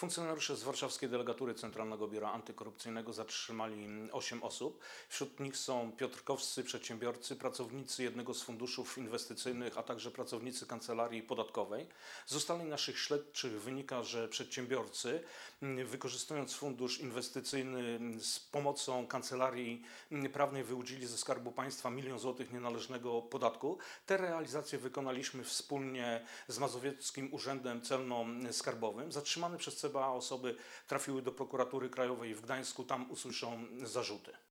Funkcjonariusze z warszawskiej delegatury Centralnego Biura Antykorupcyjnego zatrzymali 8 osób. Wśród nich są piotrkowscy przedsiębiorcy, pracownicy jednego z funduszów inwestycyjnych, a także pracownicy kancelarii podatkowej. Z ustaleń naszych śledczych wynika, że przedsiębiorcy, wykorzystując fundusz inwestycyjny z pomocą kancelarii prawnej, wyłudzili ze Skarbu Państwa 1 000 000 złotych nienależnego podatku. Te realizacje wykonaliśmy wspólnie z Mazowieckim Urzędem Celno-Skarbowym. Zatrzymane przez CBA osoby trafiły do Prokuratury Krajowej w Gdańsku, tam usłyszą zarzuty.